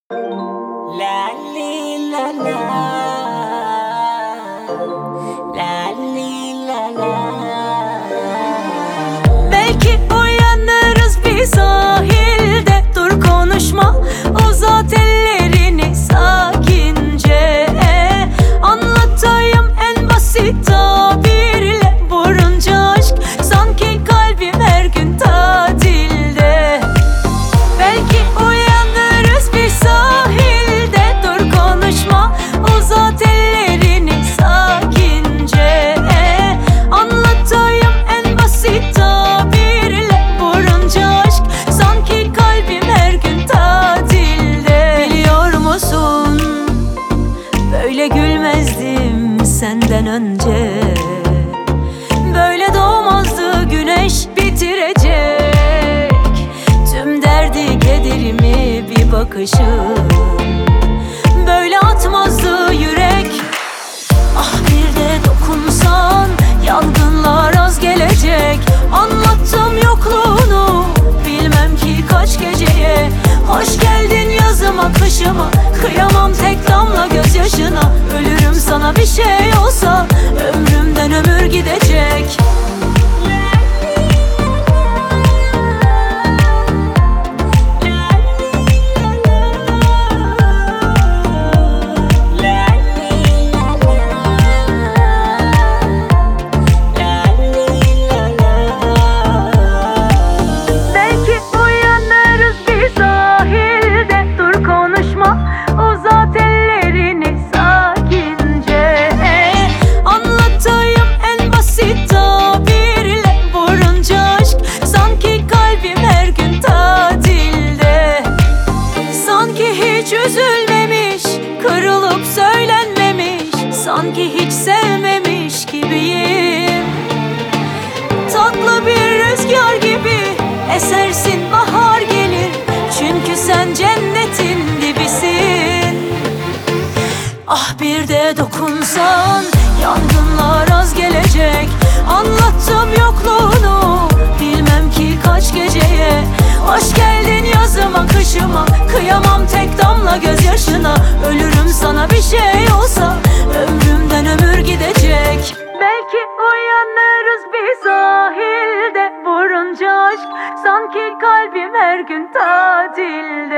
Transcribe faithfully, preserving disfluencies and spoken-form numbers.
La li la la, la li la la. Belki uyanırız bir sahilde. Dur konuşma, uzat ellerini sakince. Anlatayım en basit tabirle. Vurunca aşk sanki kalbim her gün tatilde. Belki uyanırız bir sahilde. Dur konuşma, uzat ellerini sakince. Anlatayım en basit tabirle. Vurunca aşk sanki kalbim her gün tatilde. Biliyor musun, böyle gülmezdim senden önce. Böyle doğmazdı güneş bitirecek tüm derdi kederimi bir bakışım. Böyle atmazdı yürek. Ah bir de dokunsan yangınlar az gelecek. Anlattım yokluğunu bilmem ki kaç geceye. Hoş geldin yazıma kışıma, kıyamam tek damla gözyaşına. Ölürüm sana bir şey olsa, ömrümden ömür gidecek. Belki uyanırız bir sahilde. Dur konuşma, uzat ellerini sakince. Anlatayım en basit tabirle. Vurunca aşk sanki kalbim her gün tatilde. Sanki hiç üzülmemiş, kırılıp söylenmemiş. Sanki hiç sevmemiş gibiyim. Tatlı bir rüzgar gibi esersin, bahar gelir. Çünkü sen cennetin dibisin. Ah bir de dokunsan yangınlar az gelecek. Anlattım yokluğunu bilmem ki kaç geceye. Hoş geldin yazıma kışıma, kıyamam tek damla gözyaşına. Ölürüm sana bir şey olsa, ömrümden ömür gidecek. Belki uyanırız bir sahilde. Vurunca aşk sanki kalbim her gün tatilde.